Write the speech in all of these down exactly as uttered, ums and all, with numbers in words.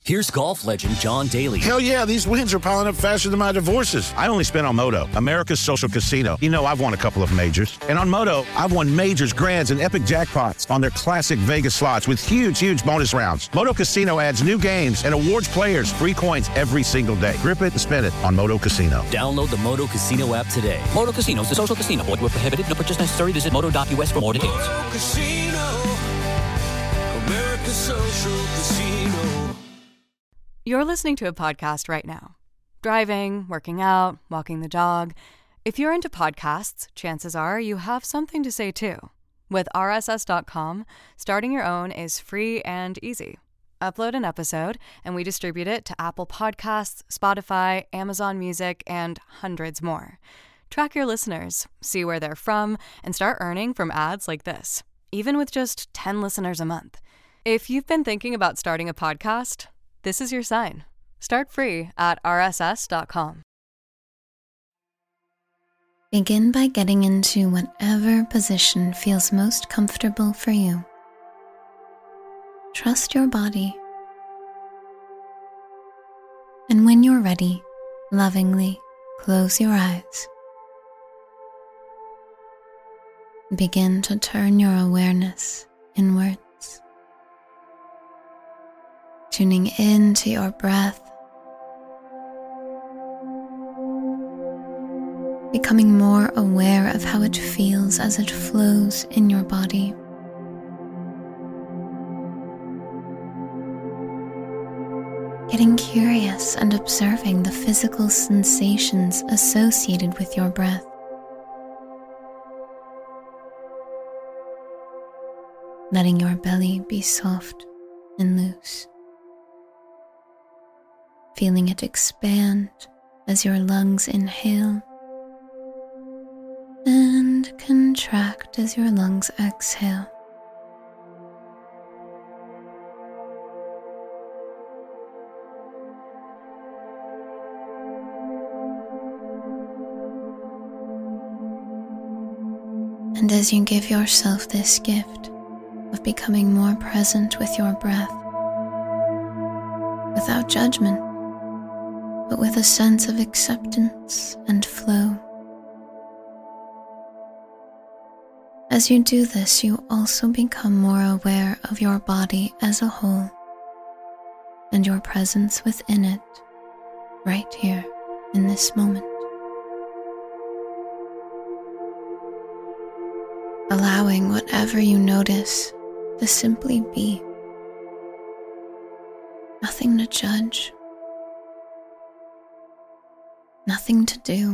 Here's golf legend John Daly. Hell yeah, these wins are piling up faster than my divorces. I only spent on Moto, America's social casino. You know, I've won a couple of majors. And on Moto, I've won majors, grands, and epic jackpots on their classic Vegas slots with huge, huge bonus rounds. Moto Casino adds new games and awards players free coins every single day. Grip it and spin it on Moto Casino. Download the Moto Casino app today. Moto Casino is the social casino. Void where prohibited. No purchase necessary. Visit moto dot u s for more details. Moto Casino, America's social casino. You're listening to a podcast right now. Driving, working out, walking the dog. If you're into podcasts, chances are you have something to say too. With R S S dot com, starting your own is free and easy. Upload an episode, and we distribute it to Apple Podcasts, Spotify, Amazon Music, and hundreds more. Track your listeners, see where they're from, and start earning from ads like this, even with just ten listeners a month. If you've been thinking about starting a podcast, this is your sign. Start free at R S S dot com. Begin by getting into whatever position feels most comfortable for you. Trust your body. And when you're ready, lovingly close your eyes. Begin to turn your awareness inwards. Tuning in to your breath, becoming more aware of how it feels as it flows in your body. Getting curious and observing the physical sensations associated with your breath. Letting your belly be soft and loose. Feeling it expand as your lungs inhale and contract as your lungs exhale. And as you give yourself this gift of becoming more present with your breath, without judgment, but with a sense of acceptance and flow. As you do this, you also become more aware of your body as a whole and your presence within it, right here in this moment. Allowing whatever you notice to simply be. Nothing to judge. Nothing to do.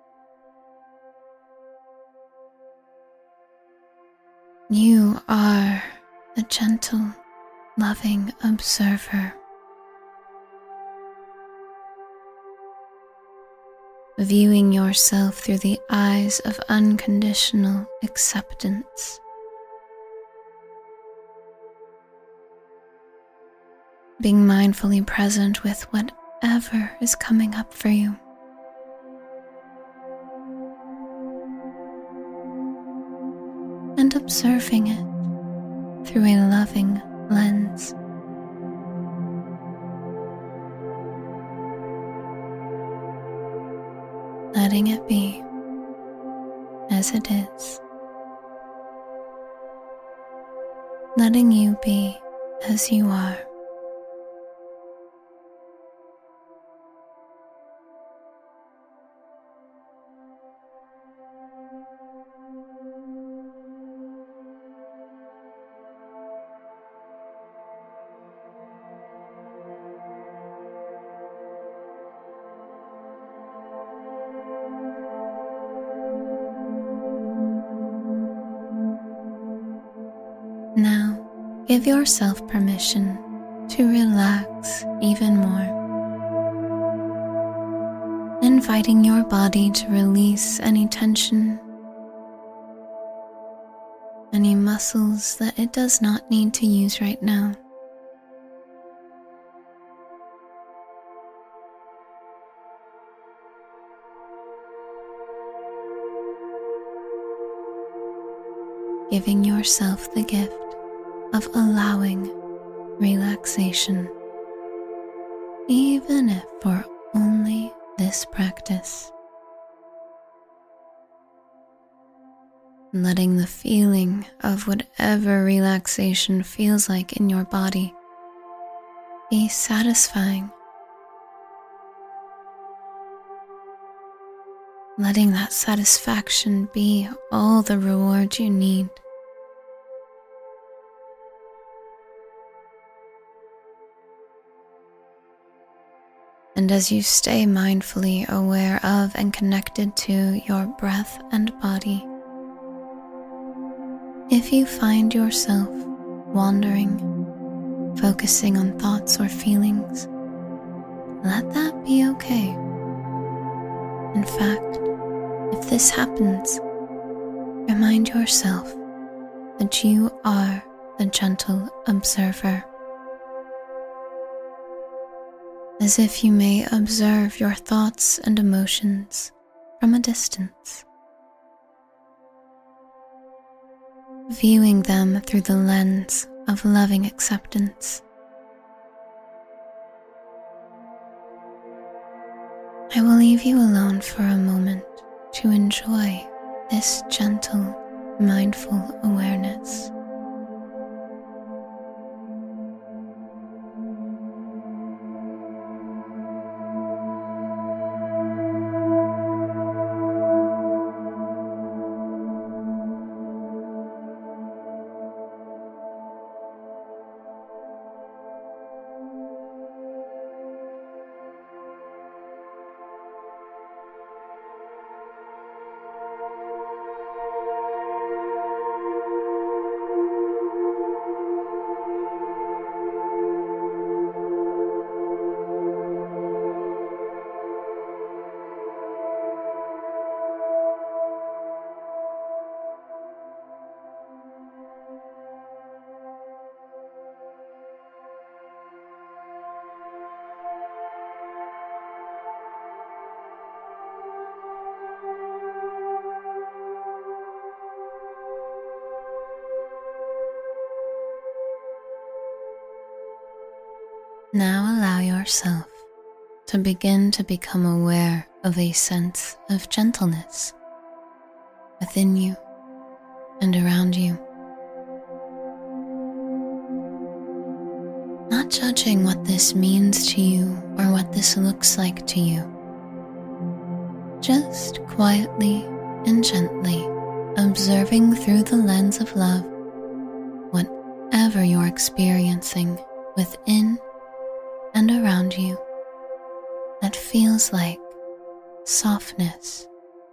You are a gentle, loving observer. Viewing yourself through the eyes of unconditional acceptance. Being mindfully present with whatever is coming up for you. And observing it through a loving lens. Letting it be as it is. Letting you be as you are. Now, give yourself permission to relax even more, inviting your body to release any tension, any muscles that it does not need to use right now. Giving yourself the gift of allowing relaxation. even if for only this practice. Letting the feeling of whatever relaxation feels like in your body be satisfying. Letting that satisfaction be all the reward you need. And as you stay mindfully aware of and connected to your breath and body, if you find yourself wandering, focusing on thoughts or feelings, let that be okay. In fact, if this happens, remind yourself that you are the gentle observer. As if you may observe your thoughts and emotions from a distance, viewing them through the lens of loving acceptance. I will leave you alone for a moment to enjoy this gentle, mindful awareness. Now allow yourself to begin to become aware of a sense of gentleness within you and around you. Not judging what this means to you or what this looks like to you. Just quietly and gently observing through the lens of love whatever you're experiencing within and around you that feels like softness.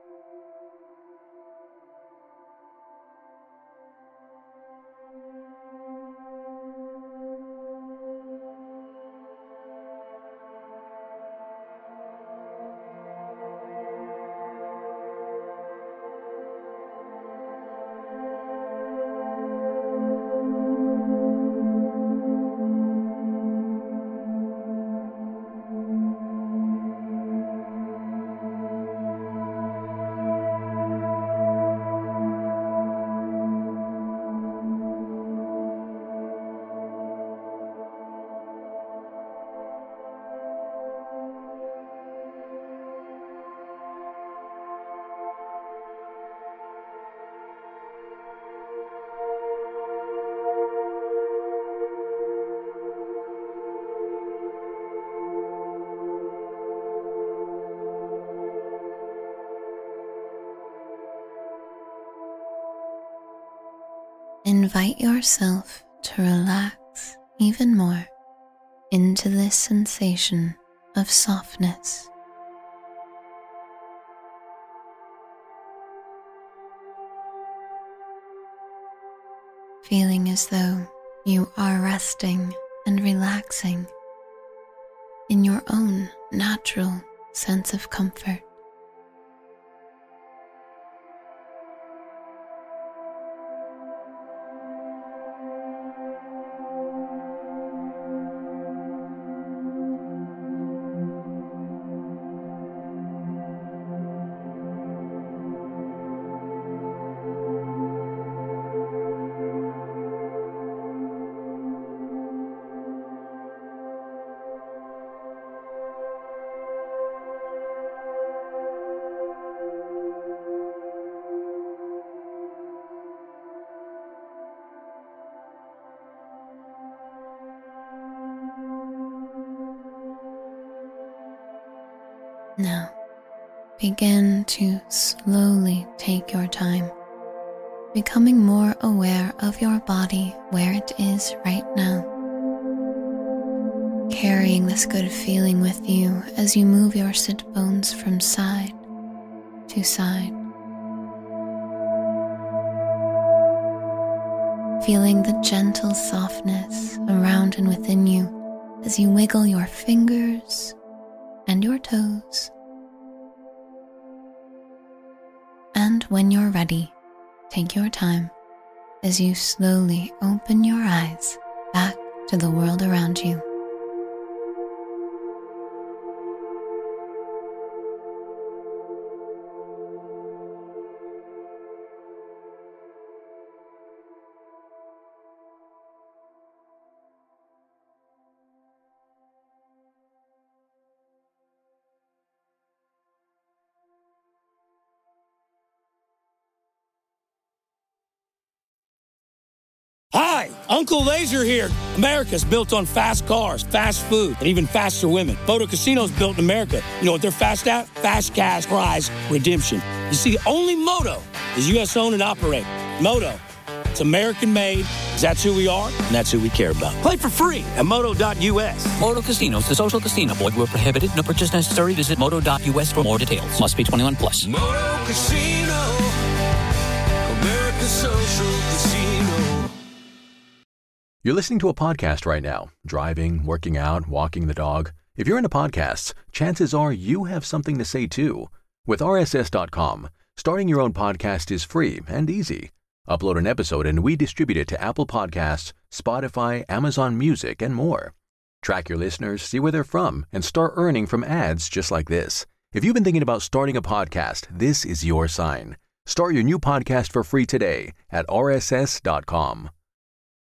Invite yourself to relax even more into this sensation of softness. Feeling as though you are resting and relaxing in your own natural sense of comfort. begin to slowly take your time, becoming more aware of your body where it is right now. Carrying this good feeling with you as you move your sit bones from side to side. Feeling the gentle softness around and within you as you wiggle your fingers and your toes. And when you're ready, take your time as you slowly open your eyes back to the world around you. Hi, Uncle Laser here. America's built on fast cars, fast food, and even faster women. Moto Casino's built in America. You know what they're fast at? Fast cash prize redemption. You see, only Moto is U S owned and operated. Moto, it's American made, because that's who we are, and that's who we care about. Play for free at moto dot U S. Moto Casinos, the social casino. Void where prohibited. No purchase necessary. Visit moto dot U S for more details. Must be twenty-one plus. Moto Casino, America's social casino. You're listening to a podcast right now, driving, working out, walking the dog. If you're into podcasts, chances are you have something to say too. With R S S dot com, starting your own podcast is free and easy. Upload an episode and we distribute it to Apple Podcasts, Spotify, Amazon Music, and more. Track your listeners, see where they're from, and start earning from ads just like this. If you've been thinking about starting a podcast, this is your sign. Start your new podcast for free today at R S S dot com.